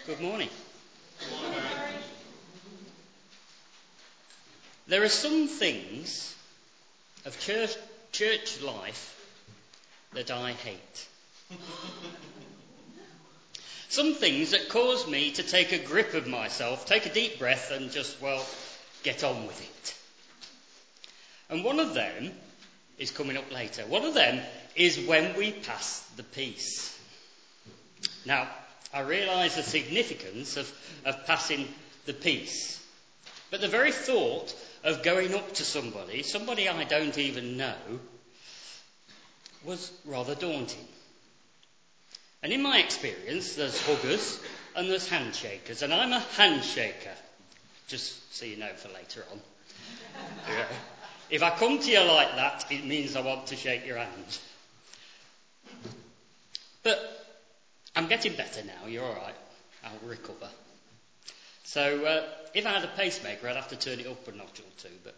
Good morning. There are some things of church life that I hate. Some things that cause me to take a grip of myself, take a deep breath and just, get on with it. And one of them is coming up later. One of them is when we pass the peace. Now, I realise the significance of passing the peace. But the very thought of going up to somebody I don't even know, was rather daunting. And in my experience, there's huggers and there's handshakers. And I'm a handshaker, just so you know for later on. Yeah. If I come to you like that, it means I want to shake your hand. But I'm getting better now, you're all right. I'll recover. So if I had a pacemaker, I'd have to turn it up a notch or two. But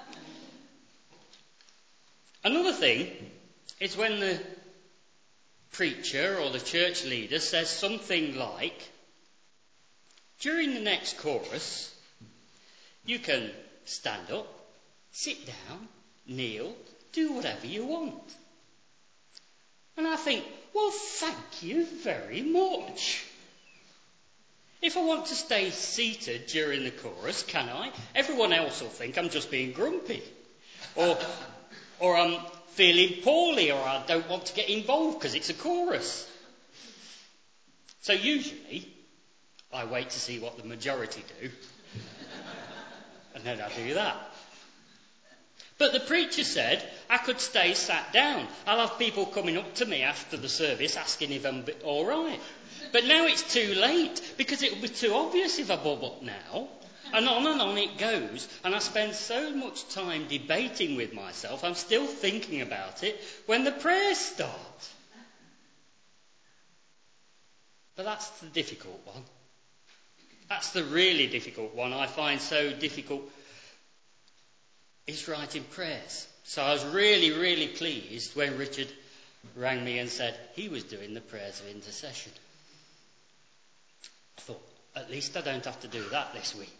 another thing is when the preacher or the church leader says something like, during the next chorus, you can stand up, sit down, kneel, do whatever you want. And I think, well, thank you very much. If I want to stay seated during the chorus, can I? Everyone else will think I'm just being grumpy. Or I'm feeling poorly, or I don't want to get involved because it's a chorus. So usually, I wait to see what the majority do. And then I do that. But the preacher said I could stay sat down. I'll have people coming up to me after the service asking if I'm all right. But now it's too late, because it will be too obvious if I bob up now. And on it goes. And I spend so much time debating with myself, I'm still thinking about it when the prayers start. But that's the difficult one. That's the really difficult one I find so difficult, is writing prayers. So I was really, really pleased when Richard rang me and said he was doing the prayers of intercession. I thought, at least I don't have to do that this week.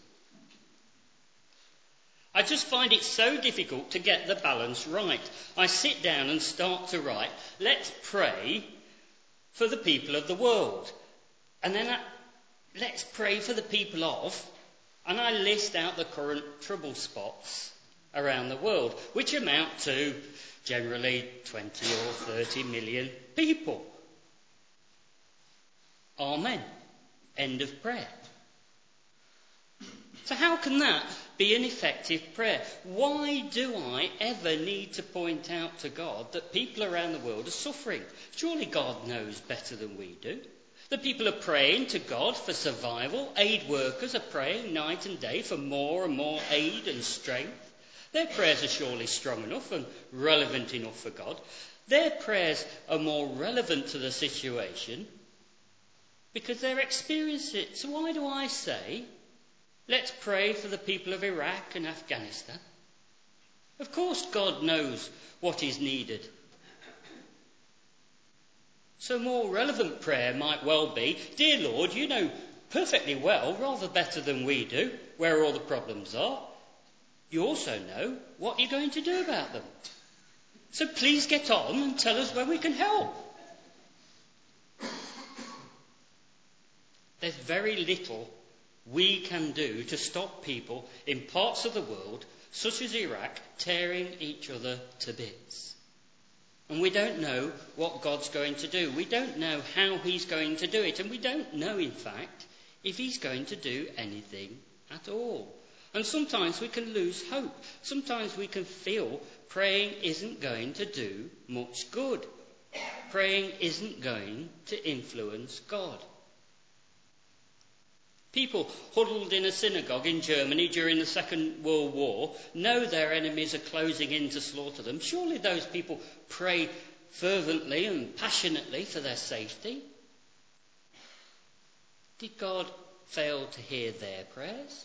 I just find it so difficult to get the balance right. I sit down and start to write, let's pray for the people of the world. And then let's pray for the people of, and I list out the current trouble spots around the world, which amount to generally 20 or 30 million people. Amen. End of prayer. So how can that be an effective prayer? Why do I ever need to point out to God that people around the world are suffering? Surely God knows better than we do. The people are praying to God for survival. Aid workers are praying night and day for more and more aid and strength. Their prayers are surely strong enough and relevant enough for God. Their prayers are more relevant to the situation because they're experiencing it. So why do I say, let's pray for the people of Iraq and Afghanistan? Of course God knows what is needed. So more relevant prayer might well be, dear Lord, you know perfectly well, rather better than we do, where all the problems are. You also know what you're going to do about them. So please get on and tell us when we can help. There's very little we can do to stop people in parts of the world, such as Iraq, tearing each other to bits. And we don't know what God's going to do. We don't know how he's going to do it. And we don't know, in fact, if he's going to do anything at all. And sometimes we can lose hope. Sometimes we can feel praying isn't going to do much good. Praying isn't going to influence God. People huddled in a synagogue in Germany during the Second World War know their enemies are closing in to slaughter them. Surely those people pray fervently and passionately for their safety. Did God fail to hear their prayers?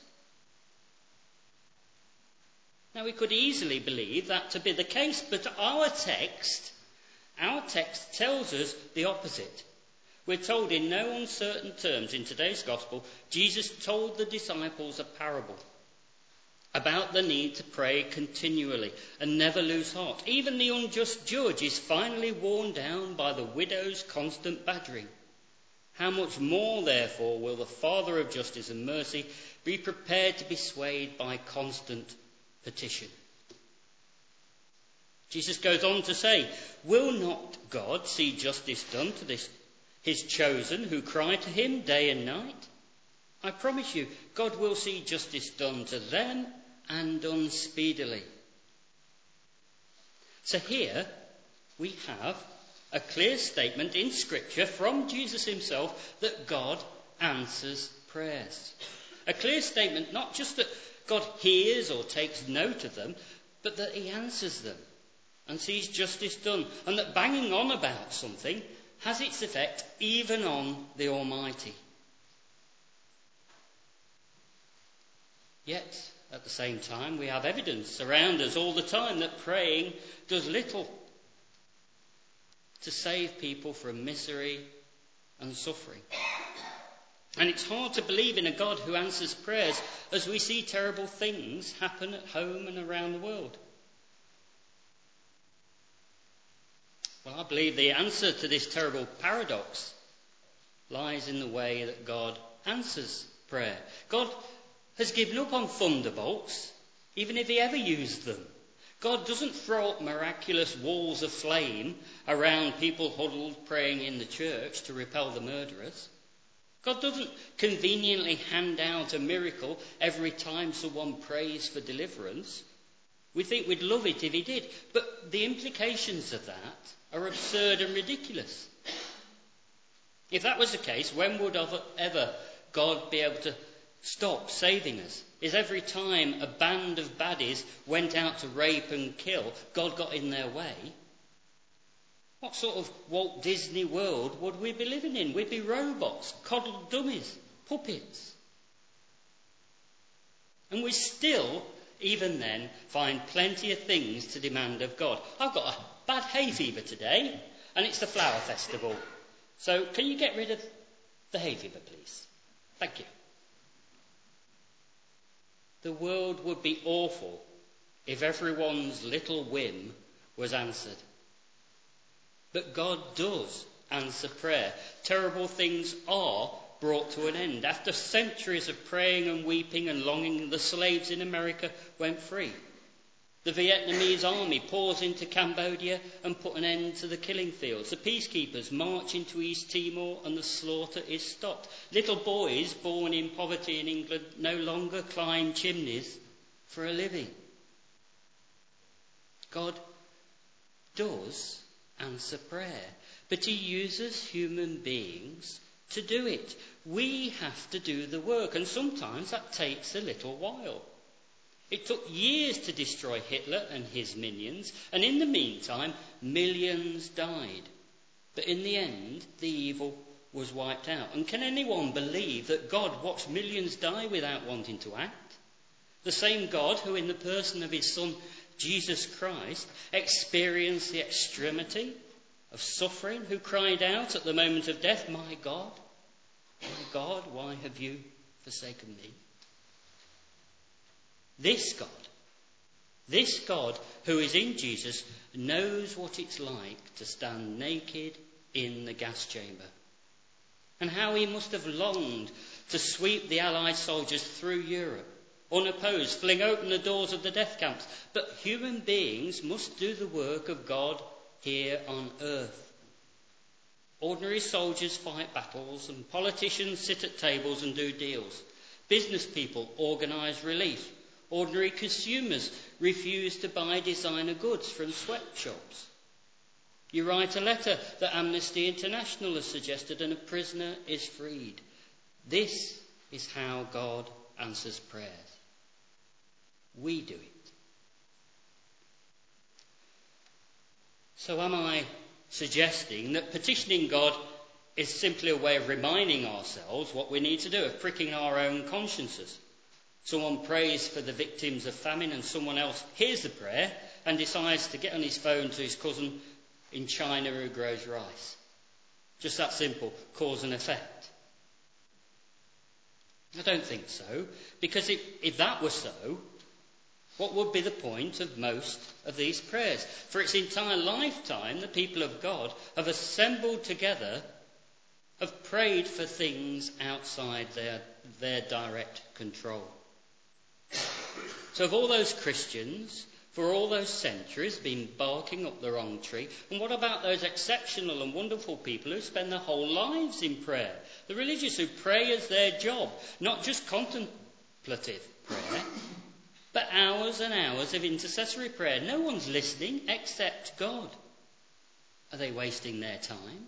Now, we could easily believe that to be the case, but our text tells us the opposite. We're told in no uncertain terms in today's gospel, Jesus told the disciples a parable about the need to pray continually and never lose heart. Even the unjust judge is finally worn down by the widow's constant badgering. How much more, therefore, will the Father of justice and mercy be prepared to be swayed by constant petition? Jesus goes on to say, will not God see justice done to his chosen who cry to him day and night? I promise you, God will see justice done to them and done speedily. So here we have a clear statement in Scripture from Jesus himself that God answers prayers. A clear statement not just that God hears or takes note of them, but that he answers them and sees justice done, and that banging on about something has its effect even on the Almighty. Yet, at the same time, we have evidence around us all the time that praying does little to save people from misery and suffering. And it's hard to believe in a God who answers prayers as we see terrible things happen at home and around the world. Well, I believe the answer to this terrible paradox lies in the way that God answers prayer. God has given up on thunderbolts, even if he ever used them. God doesn't throw up miraculous walls of flame around people huddled praying in the church to repel the murderers. God doesn't conveniently hand out a miracle every time someone prays for deliverance. We think we'd love it if he did, but the implications of that are absurd and ridiculous. If that was the case, when would ever God be able to stop saving us? Is every time a band of baddies went out to rape and kill, God got in their way? What sort of Walt Disney world would we be living in? We'd be robots, coddled dummies, puppets. And we still, even then, find plenty of things to demand of God. I've got a bad hay fever today, and it's the flower festival. So can you get rid of the hay fever, please? Thank you. The world would be awful if everyone's little whim was answered. But God does answer prayer. Terrible things are brought to an end. After centuries of praying and weeping and longing, the slaves in America went free. The Vietnamese army pours into Cambodia and put an end to the killing fields. The peacekeepers march into East Timor and the slaughter is stopped. Little boys born in poverty in England no longer climb chimneys for a living. God does answer prayer, but he uses human beings to do it. We have to do the work, and sometimes that takes a little while. It took years to destroy Hitler and his minions, and in the meantime, millions died. But in the end, the evil was wiped out. And can anyone believe that God watched millions die without wanting to act? The same God who, in the person of his Son, Jesus Christ, experienced the extremity of suffering, who cried out at the moment of death, my God, why have you forsaken me? This God who is in Jesus knows what it's like to stand naked in the gas chamber, and how he must have longed to sweep the Allied soldiers through Europe, unopposed, fling open the doors of the death camps. But human beings must do the work of God here on earth. Ordinary soldiers fight battles, and politicians sit at tables and do deals. Business people organise relief. Ordinary consumers refuse to buy designer goods from sweatshops. You write a letter that Amnesty International has suggested and a prisoner is freed. This is how God answers prayers. We do it. So am I suggesting that petitioning God is simply a way of reminding ourselves what we need to do, of pricking our own consciences? Someone prays for the victims of famine and someone else hears the prayer and decides to get on his phone to his cousin in China who grows rice. Just that simple, cause and effect. I don't think so, because if that were so, what would be the point of most of these prayers? For its entire lifetime, the people of God have assembled together, have prayed for things outside their direct control. So have all those Christians, for all those centuries, been barking up the wrong tree? And what about those exceptional and wonderful people who spend their whole lives in prayer? The religious who pray as their job, not just contemplative prayer, but hours and hours of intercessory prayer. No one's listening except God. Are they wasting their time?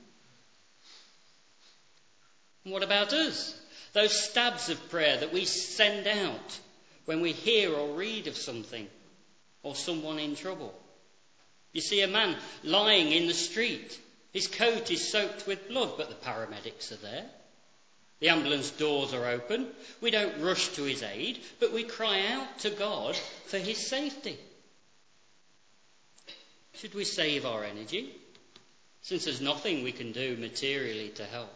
And what about us? Those stabs of prayer that we send out when we hear or read of something or someone in trouble. You see a man lying in the street. His coat is soaked with blood, but the paramedics are there. The ambulance doors are open. We don't rush to his aid, but we cry out to God for his safety. Should we save our energy, since there's nothing we can do materially to help?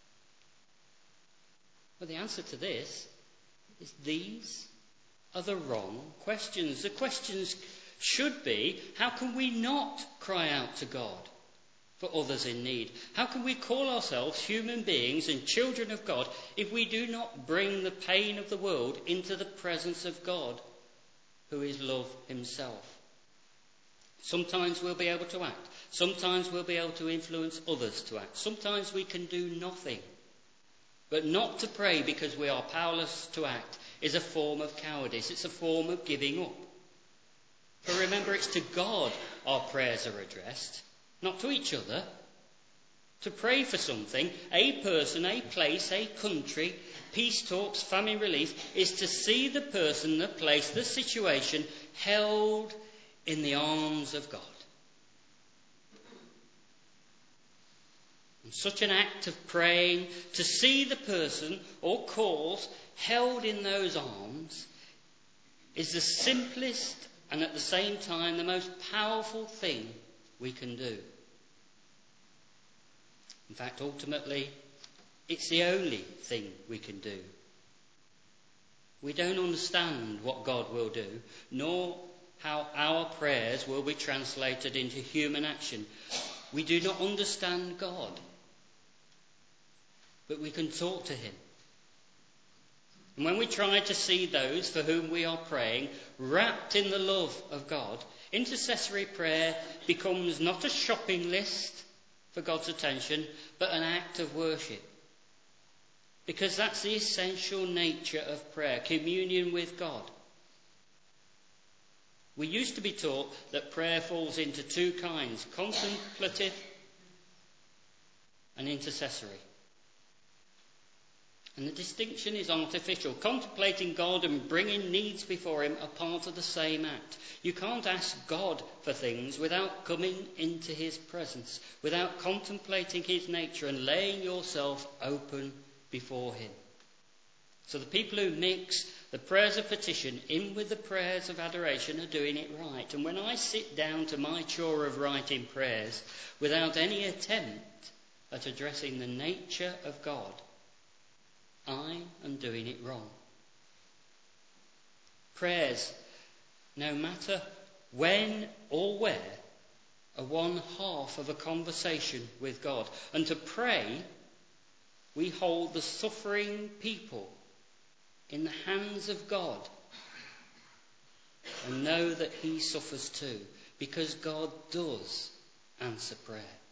Well, the answer to this is these are the wrong questions. The questions should be, how can we not cry out to God for others in need? How can we call ourselves human beings and children of God if we do not bring the pain of the world into the presence of God, who is love himself? Sometimes we'll be able to act. Sometimes we'll be able to influence others to act. Sometimes we can do nothing. But not to pray because we are powerless to act is a form of cowardice. It's a form of giving up. But remember, it's to God our prayers are addressed, not to each other. To pray for something, a person, a place, a country, peace talks, famine relief, is to see the person, the place, the situation held in the arms of God. And such an act of praying, to see the person or cause held in those arms, is the simplest and at the same time the most powerful thing we can do. In fact, ultimately, it's the only thing we can do. We don't understand what God will do, nor how our prayers will be translated into human action. We do not understand God, but we can talk to him. And when we try to see those for whom we are praying wrapped in the love of God, intercessory prayer becomes not a shopping list for God's attention, but an act of worship. Because that's the essential nature of prayer, communion with God. We used to be taught that prayer falls into two kinds, contemplative and intercessory. And the distinction is artificial. Contemplating God and bringing needs before him are part of the same act. You can't ask God for things without coming into his presence, without contemplating his nature and laying yourself open before him. So the people who mix the prayers of petition in with the prayers of adoration are doing it right. And when I sit down to my chore of writing prayers without any attempt at addressing the nature of God, I am doing it wrong. Prayers, no matter when or where, are one half of a conversation with God. And to pray, we hold the suffering people in the hands of God and know that he suffers too, because God does answer prayer.